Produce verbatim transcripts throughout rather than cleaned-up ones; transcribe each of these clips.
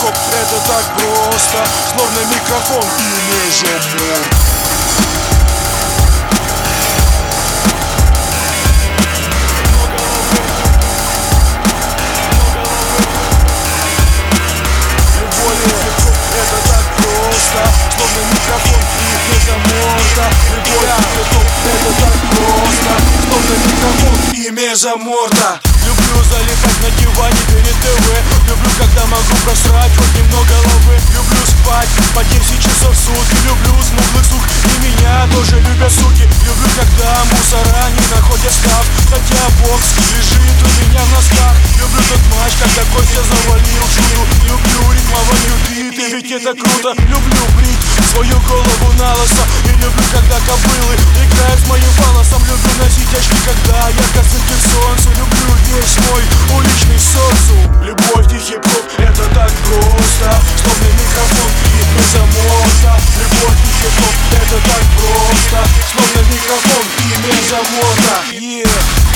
хип-хоп это так просто, словно микрофон и межамор. Словно микрофон и мезоморта. Любовь хип-хоп это так просто, словно микрофон и мезоморта. Люблю залипать на диване перед ТВ. Люблю, когда могу просрать хоть немного лавы. Люблю спать по десять часов в сутки. Люблю смуглых сук, и меня тоже любят суки. Люблю, когда мусора не находят став, хотя бокс лежит у меня в носках. Люблю тот матч, когда Костя завалил шуту. Люблю ритмованию биты, ведь это круто. Люблю брить свою голову на лысо. И люблю, когда кобылы играют с моим фалосом. Люблю носить очки, когда ярко светит солнце. Люблю весь мой уличный социум. Любовь и хип-хоп это так просто, словно микрофон и мезоморта. Любовь и хип-хоп это так просто, словно микрофон и мезоморта. Yeah.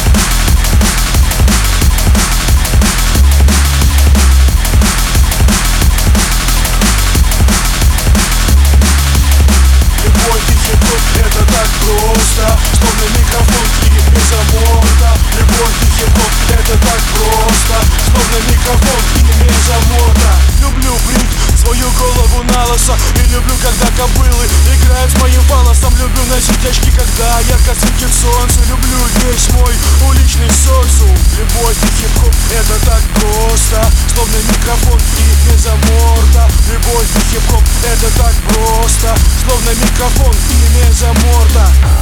Это так просто, словно микрофон и мезоморта. Любовь и хип-хоп это так просто, словно микрофон и мезоморта. Люблю брить свою голову на лысо. И люблю, когда кобылы играют с моим фалосом. Люблю носить очки, когда ярко светит солнце. Люблю весь мой уличный социум. Любовь и хип-хоп это так просто, словно микрофон и мезоморта. Любовь и хип-хоп это так просто, словно микрофон и мезоморта.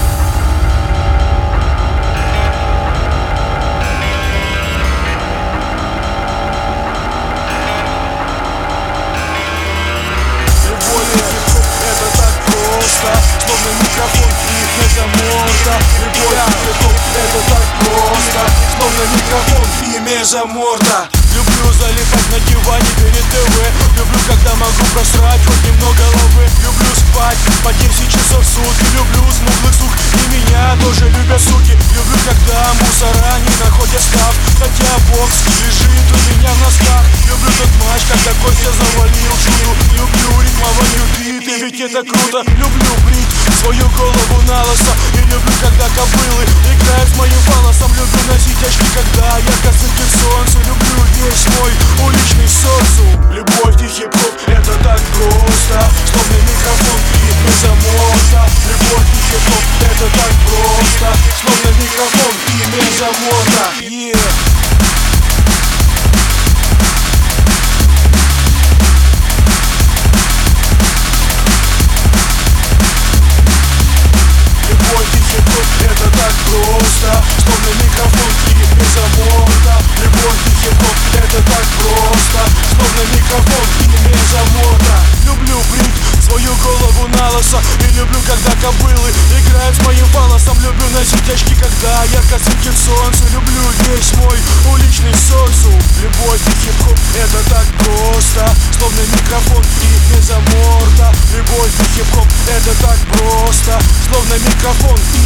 Словно микрофон и мезоморта. Любовь и хип-хоп это так просто, словно микрофон и мезоморта. Люблю залипать на диване перед ТВ. Люблю, когда могу просрать хоть немного лавы. Люблю спать по десять часов в сутки. Люблю смуглых сук, и меня тоже любят суки. Люблю, когда мусора не находят став, хотя бокс лежит у меня в носках. Люблю тот матч, когда Костя завалил шуту. Люблю ритмованию биты, ведь это круто. Люблю брить свою голову на лысо. И люблю, когда кобылы играют с моим фалосом. Люблю носить очки, когда ярко светит солнце. Люблю весь мой уличный социум. Любовь и хип-хоп это так просто, словно микрофон и мезоморта. Любовь и хип-хоп это так просто, словно микрофон и мезоморта. Yeah. Это так просто, словно микрофон и мезоморта. Любовь и хип-хоп это так просто, словно микрофон и мезоморта. Люблю брить свою голову на лысо. И люблю, когда кобылы играют с моим фалосом. Люблю носить очки, когда ярко светит солнце. Люблю весь мой уличный социум. Любовь и хип-хоп это так просто, словно микрофон и мезоморта. Любовь и хип-хоп это так просто, словно микрофон и